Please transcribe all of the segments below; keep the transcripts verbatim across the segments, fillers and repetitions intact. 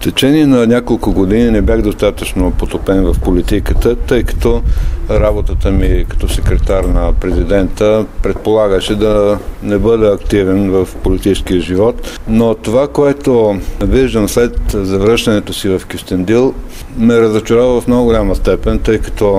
течение на няколко години не бях достатъчно потопен в политиката, тъй като работата ми като секретар на президента предполагаше да не бъда активен в политическия живот. Но това, което виждам след завръщането си в Кюстендил, ме разочарова в много голяма степен, тъй като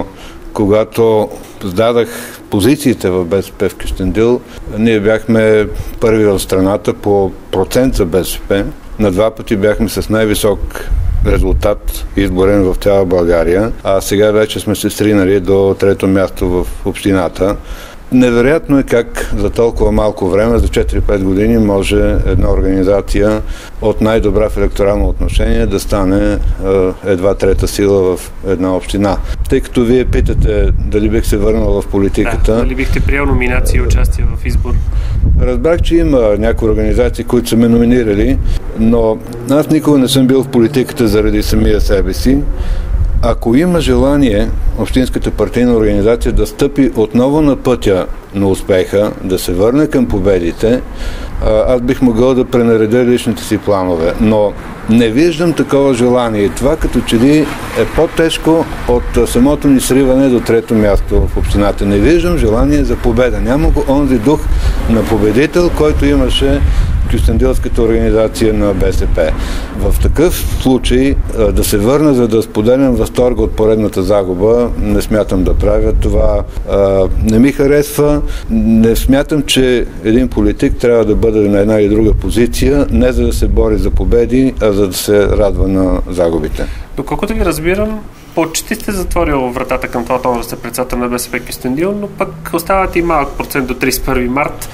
когато сдадах позициите в БСП в Кюстендил, ние бяхме първи в страната по процент за БСП. На два пъти бяхме с най-висок резултат изборен в цяла България, а сега вече сме се сринали до трето място в общината. Невероятно е как за толкова малко време, за четири-пет години, може една организация от най-добра в електорално отношение да стане е, едва трета сила в една община. Тъй като вие питате дали бих се върнал в политиката... Да, дали бихте приел номинация и участие в избор? Разбрах, че има някои организации, които са ме номинирали, но аз никога не съм бил в политиката заради самия себе си. Ако има желание общинската партийна организация да стъпи отново на пътя на успеха, да се върне към победите, аз бих могъл да пренаредя личните си планове. Но не виждам такова желание. И това като че ли е по-тежко от самото ни сриване до трето място в общината. Не виждам желание за победа. Няма го онзи дух на победител, който имаше Кюстендилската организация на БСП. В такъв случай да се върна, за да споделям възторга от поредната загуба, не смятам да правя това. Не ми харесва. Не смятам, че един политик трябва да бъде на една или друга позиция, не за да се бори за победи, а за да се радва на загубите. Доколкото ви разбирам, почти сте затворил вратата към това да сте председател на БСП Кюстендил, но пък остават и малък процент до тридесет и първи март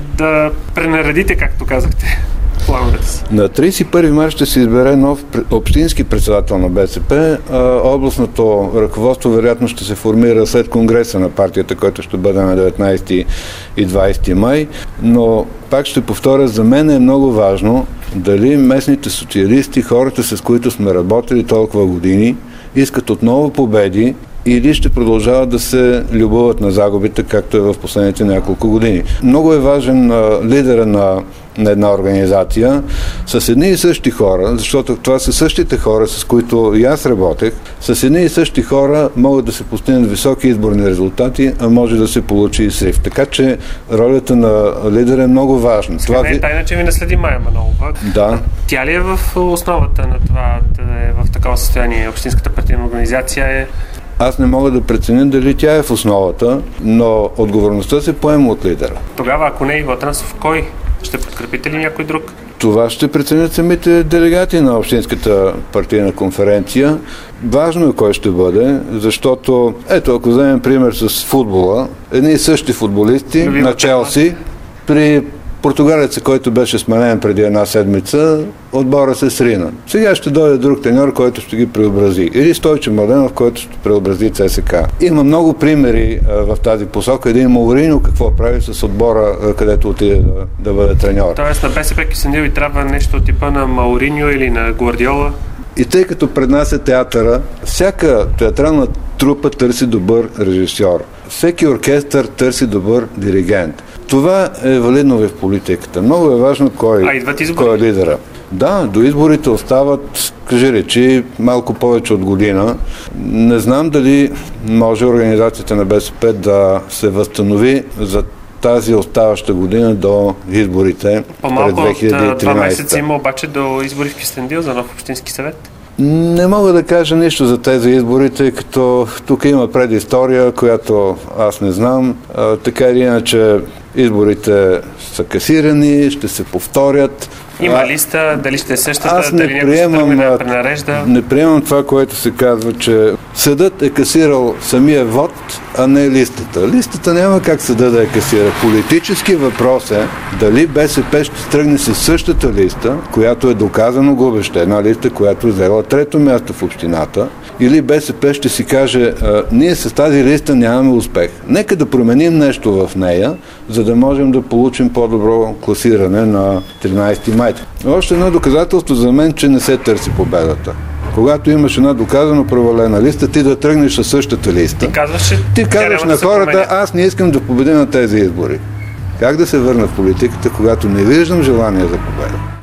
да пренаредите, както казахте, плановете си. На тридесет и първи март ще се избере нов общински председател на БСП. Областното ръководство вероятно ще се формира след конгреса на партията, който ще бъде на деветнайсети и двайсети май, но пак ще повторя, за мен е много важно дали местните социалисти, хората, с които сме работили толкова години, искат отново победи или ще продължават да се любоват на загубите, както е в последните няколко години. Много е важен а, лидера на, на една организация с едни и същи хора, защото това са същите хора, с които и аз работех, с едни и същи хора могат да се постигнат високи изборни резултати, а може да се получи и срив. Така че ролята на лидера е много важна. Сега това не е тайна, че ви наследи Мая Манолова. Да. Тя ли е в основата на това да е в такова състояние? Общинската партийна организация е... Аз не мога да преценя дали тя е в основата, но отговорността се поема от лидера. Тогава, ако не е Иво Атрансов, кой? Ще подкрепите ли някой друг? Това ще преценят самите делегати на Общинската партийна конференция. Важно е кой ще бъде, защото, ето, ако вземем пример с футбола, едни и същи футболисти Любим на Челси, при португалеца, който беше сменен преди една седмица, отбора се срина. Сега ще дойде друг треньор, който ще ги преобрази. Или Стойчо Младенов, който ще преобрази ЦСКА. Има много примери а, в тази посока. Един Мауриньо какво прави с отбора, а, където отиде да, да бъде треньор. Тоест на БСП Кюстендил ви трябва нещо от типа на Мауриньо или на Гвардиола? И тъй като пред нас е театъра, всяка театрална трупа търси добър режисьор. Всеки оркестър търси добър диригент. Това е валидно в политиката. Много е важно кой, кой е лидера. Да, до изборите остават, кажи речи, малко повече от година. Не знам дали може организацията на БСП да се възстанови за тази оставаща година до изборите през две хиляди и тринайсета. По-малко от два месеца има обаче до избори в Кюстендил за нов общински съвет? Не мога да кажа нищо за тези избори, тъй като тук има предистория, която аз не знам. А, така или иначе изборите са касирани, ще се повторят. Има листа, дали ще е същата, аз дали някой ще тръгне да пренарежда? Не приемам това, което се казва, че съдът е касирал самия вод, а не листата. Листата няма как съдът да я касира. Политически въпрос е дали БСП ще тръгне с същата листа, която е доказано губеща. Една листа, която е взела трето място в общината. Или БСП ще си каже, ние с тази листа нямаме успех. Нека да променим нещо в нея, за да можем да получим по-добро класиране на тринайсети май. Още едно доказателство за мен, че не се търси победата. Когато имаш една доказано провалена листа, ти да тръгнеш със същата листа. Ти казваш, че ти казваш на хората, аз не искам да победя на тези избори. Как да се върна в политиката, когато не виждам желание за победа?